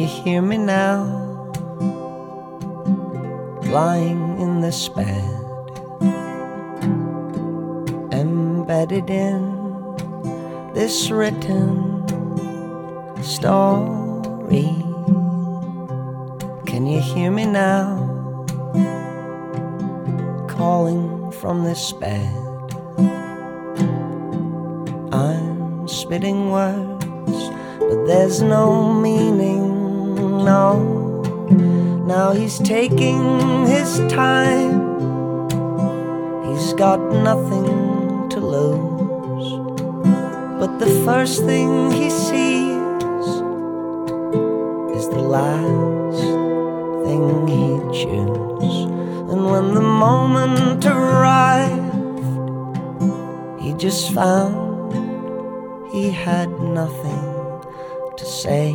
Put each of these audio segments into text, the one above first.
you hear me now? Lying in this bed, embedded in this written story. Can you hear me now? Calling from this bed, I'm spitting words, but there's no meaning, no. Now he's taking his time, he's got nothing to lose. But the first thing he sees is the last thing he'd choose. And when the moment arrived, he just found he had nothing to say.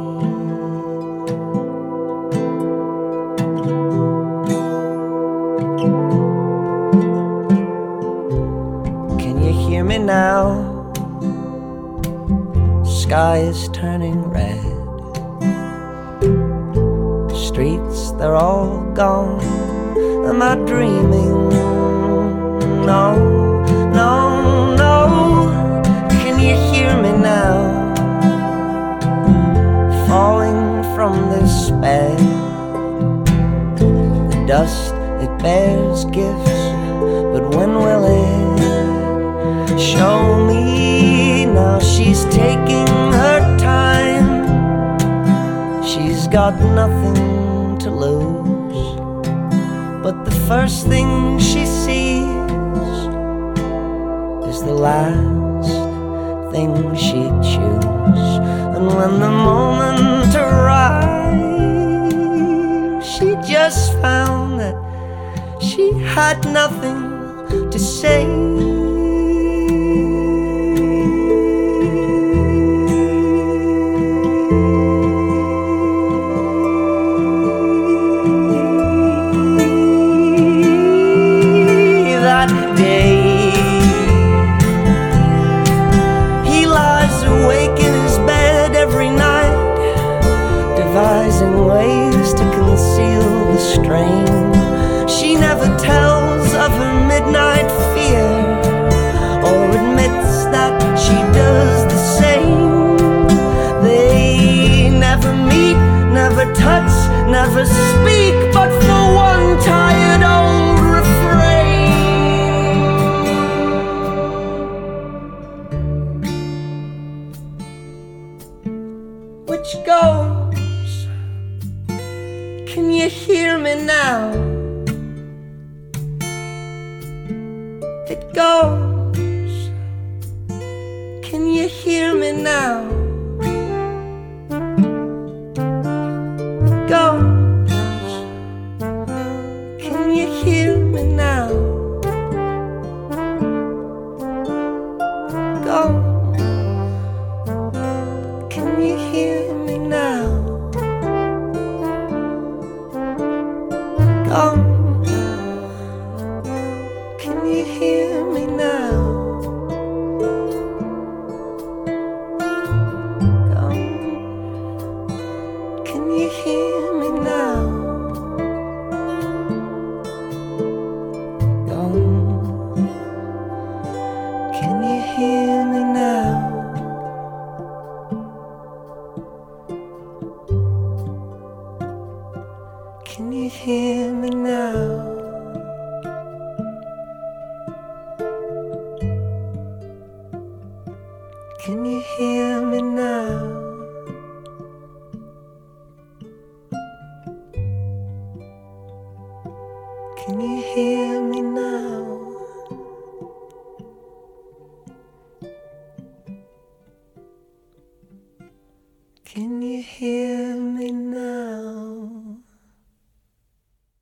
Can you hear me now? Sky is turning red, streets, they're all gone. Am I dreaming? No, no, no. Can you hear me now? Falling from this bed, the dust, it bears gifts, but when will it show me? Now she's taking her time, she's got nothing to lose. But the first thing she sees is the last thing she'd choose. And when the moment arrived, she just found that she had nothing to say. Devising ways to conceal the strain. She never tells of her midnight fear, or admits that she does the same. They never meet, never touch, never speak, but for one tired old refrain, which goes, can you hear me now? It goes, can you hear me now? It goes, can you hear me now? It goes, can you hear me now? Can you hear me now? Can you hear me now? Can you hear me now? Can you hear me now? Can you hear me now? Can you hear me now?